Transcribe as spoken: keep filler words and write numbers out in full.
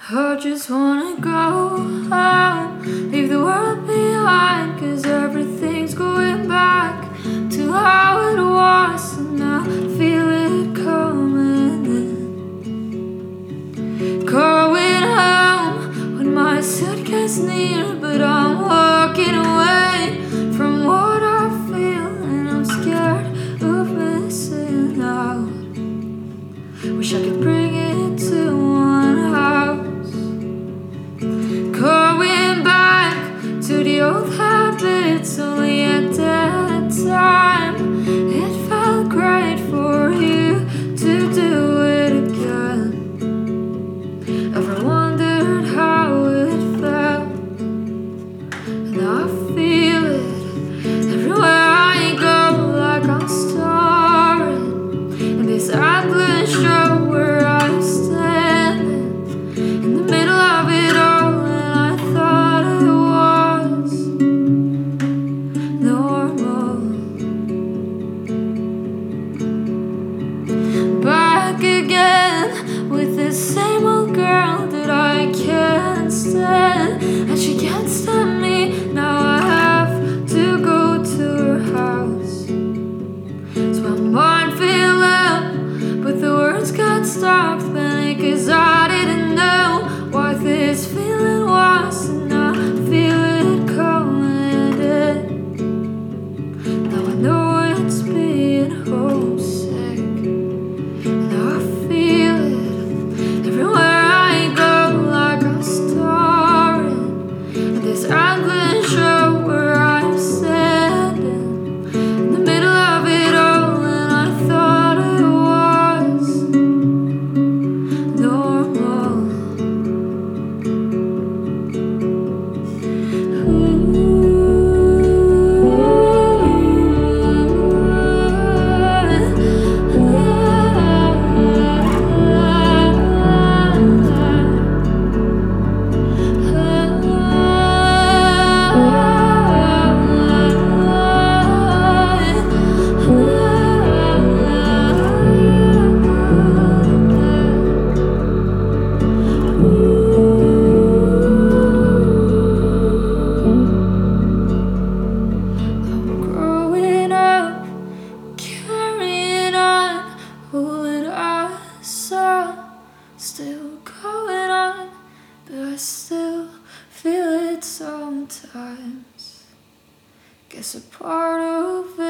I just wanna go home, leave the world behind, 'cause everything's going back to how it was, and I feel it coming in. Going home when my suit gets near, but I'm walking away from what I feel, and I'm scared of missing out. Wish I could bring it to one house. Going back to the old habits, only at that time it felt great for you to do it again. Ever wondered how it felt? And I feel it everywhere I go, like I'm starring in this endless show where I'm standing in the middle of it all. Again with the same old girl that I can't stand, and she can't stand me. Now I have to go to her house. So my mind filled up, but the words got stuck, man, 'cause I didn't know what this feeling was, and I feel it coming in. Now I know it's being homesick. Still going on, but I still feel it sometimes. Guess a part of